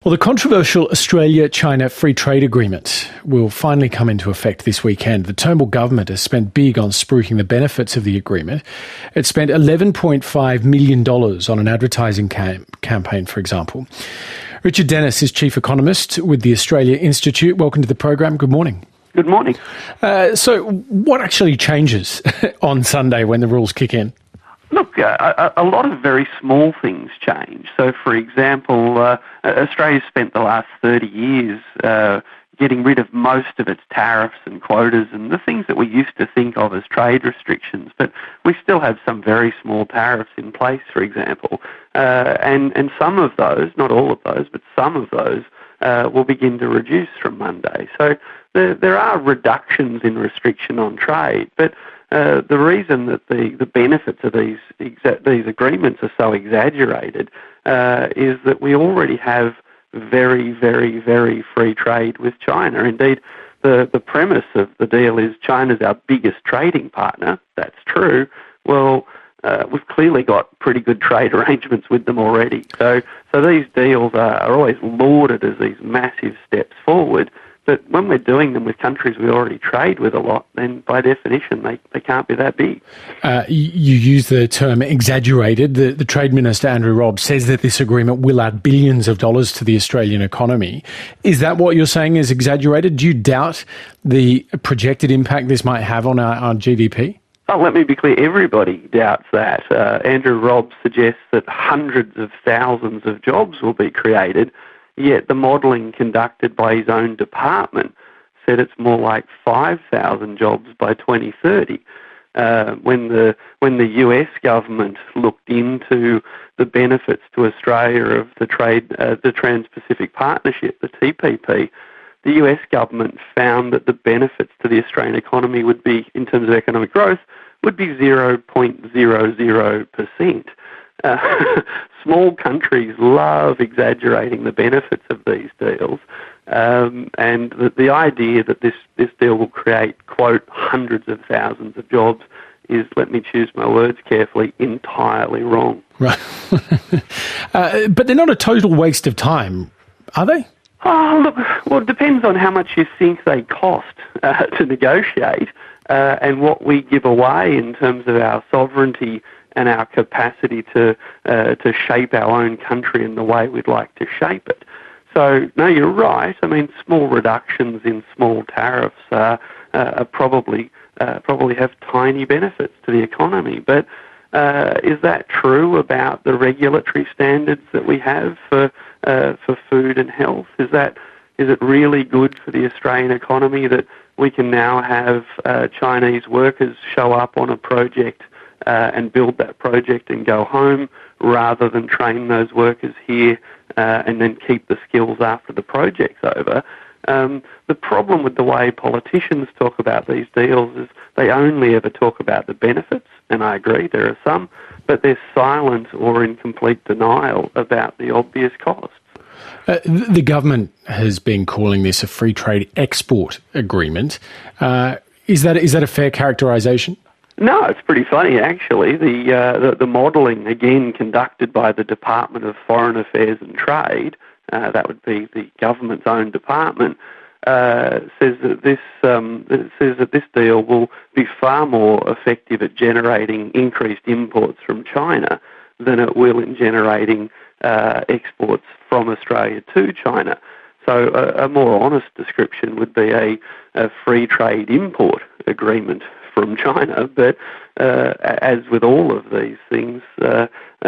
Well, the controversial Australia-China Free Trade Agreement will finally come into effect this weekend. The Turnbull government has spent big on spruiking the benefits of the agreement. It spent $11.5 million on an advertising campaign, for example. Richard Dennis is Chief Economist with the Australia Institute. Welcome to the program. Good morning. Good morning. So what actually changes on Sunday when the rules kick in? Look, a lot of very small things change. So, for example, Australia spent the last 30 years getting rid of most of its tariffs and quotas and the things that we used to think of as trade restrictions, but we still have some very small tariffs in place, for example. And some of those, not all of those, but some of those will begin to reduce from Monday. So there are reductions in restriction on trade, but the reason that the benefits of these agreements are so exaggerated is that we already have very, very, very free trade with China. Indeed, the premise of the deal is China's our biggest trading partner. That's true. Well, we've clearly got pretty good trade arrangements with them already. So these deals are always lauded as these massive steps forward. But when we're doing them with countries we already trade with a lot, then by definition they can't be that big. You use the term exaggerated. The Trade Minister, Andrew Robb, says that this agreement will add billions of dollars to the Australian economy. Is that what you're saying is exaggerated? Do you doubt the projected impact this might have on our GDP? Oh, let me be clear, everybody doubts that. Andrew Robb suggests that hundreds of thousands of jobs will be created, yet the modelling conducted by his own department said it's more like 5,000 jobs by 2030. When the US government looked into the benefits to Australia of the Trans-Pacific Partnership, the TPP, the US government found that the benefits to the Australian economy would be, in terms of economic growth, would be 0.00%. Small countries love exaggerating the benefits of these deals, and the idea that this deal will create, quote, hundreds of thousands of jobs is, let me choose my words carefully, entirely wrong. Right. But they're not a total waste of time, are they? Oh, look, well, it depends on how much you think they cost to negotiate and what we give away in terms of our sovereignty and our capacity to shape our own country in the way we'd like to shape it. So, no, you're right. I mean, small reductions in small tariffs probably have tiny benefits to the economy. But is that true about the regulatory standards that we have for food and health? Is it really good for the Australian economy that we can now have Chinese workers show up on a project and build that project and go home, rather than train those workers here and then keep the skills after the project's over? The problem with the way politicians talk about these deals is they only ever talk about the benefits, and I agree there are some, but they're silent or in complete denial about the obvious costs. The government has been calling this a free trade export agreement. Is that a fair characterisation? No, it's pretty funny actually. The modelling, again that by the Department of Foreign Affairs and Trade, that would be the government's own department, says that this deal will be far more effective at generating increased imports from China than it will in generating exports from Australia to China. So a more honest description would be a free trade import agreement from China, but as with all of these things, the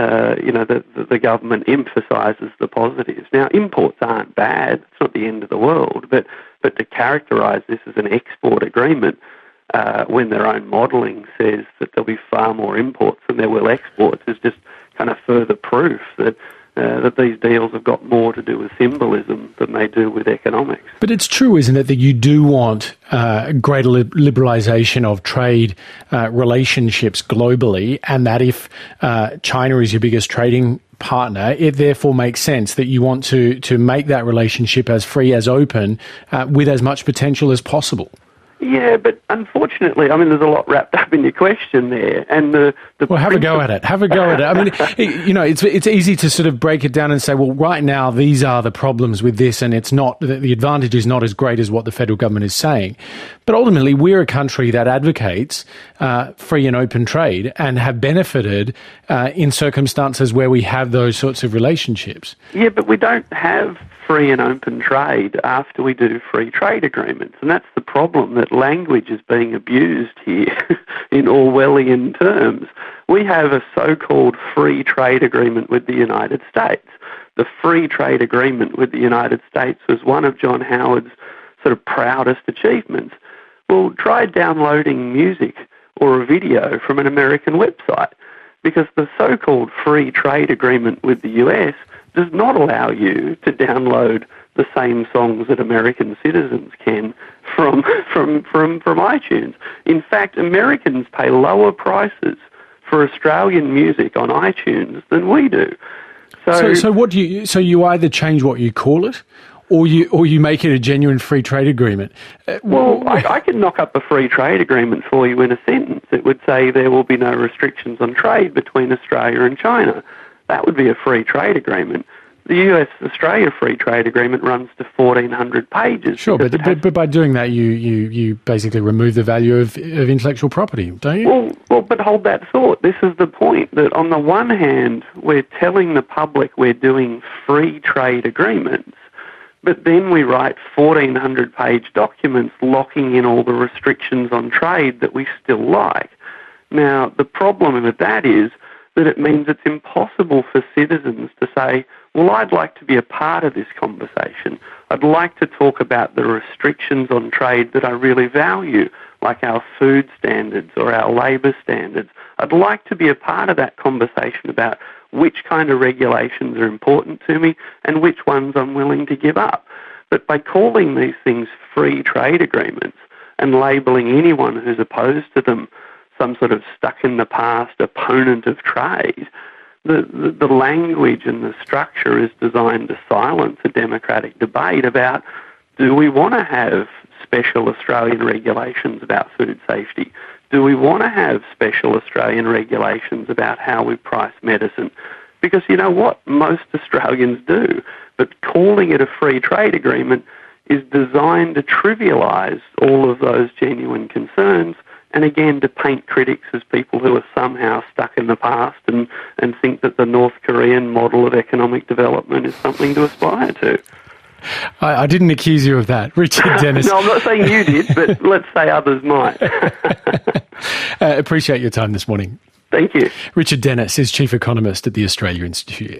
government emphasises the positives. Now, imports aren't bad; it's not the end of the world. But to characterise this as an export agreement, when their own modelling says that there'll be far more imports than there will exports, is just kind of further proof that these deals have got more to do with symbolism than they do with economics. But it's true, isn't it, that you do want greater liberalisation of trade relationships globally, and that if China is your biggest trading partner, it therefore makes sense that you want to make that relationship as free, as open, with as much potential as possible? Yeah, but unfortunately, I mean, there's a lot wrapped up in your question there, and well, have a go at it. Have a go at it. I mean, it's easy to sort of break it down and say, well, right now these are the problems with this, and it's not the advantage is not as great as what the federal government is saying. But ultimately, we're a country that advocates free and open trade and have benefited in circumstances where we have those sorts of relationships. Yeah, but we don't have free and open trade after we do free trade agreements, and that's the problem, that language is being abused here in Orwellian terms. We have a so-called free trade agreement with the United States. The free trade agreement with the United States was one of John Howard's sort of proudest achievements. Well, try downloading music or a video from an American website, because the so-called free trade agreement with the US does not allow you to download the same songs that American citizens can from iTunes. In fact, Americans pay lower prices for Australian music on iTunes than we do. So what do you? So you either change what you call it, or you make it a genuine free trade agreement. Well, I can knock up a free trade agreement for you in a sentence. It would say there will be no restrictions on trade between Australia and China. That would be a free trade agreement. The US-Australia free trade agreement runs to 1,400 pages. Sure, but by doing that, you basically remove the value of intellectual property, don't you? Well, but hold that thought. This is the point, that on the one hand, we're telling the public we're doing free trade agreements, but then we write 1,400-page documents locking in all the restrictions on trade that we still like. Now, the problem with that is that it means it's impossible for citizens to say, well, I'd like to be a part of this conversation. I'd like to talk about the restrictions on trade that I really value, like our food standards or our labour standards. I'd like to be a part of that conversation about which kind of regulations are important to me and which ones I'm willing to give up. But by calling these things free trade agreements and labelling anyone who's opposed to them some sort of stuck-in-the-past opponent of trade, the language and the structure is designed to silence a democratic debate about, do we want to have special Australian regulations about food safety? Do we want to have special Australian regulations about how we price medicine? Because you know what? Most Australians do. But calling it a free trade agreement is designed to trivialise all of those genuine concerns, and again to paint critics as people who are somehow stuck in the past and think that the North Korean model of economic development is something to aspire to. I didn't accuse you of that, Richard Denniss. No, I'm not saying you did, but let's say others might. Appreciate your time this morning. Thank you. Richard Denniss is Chief Economist at the Australia Institute.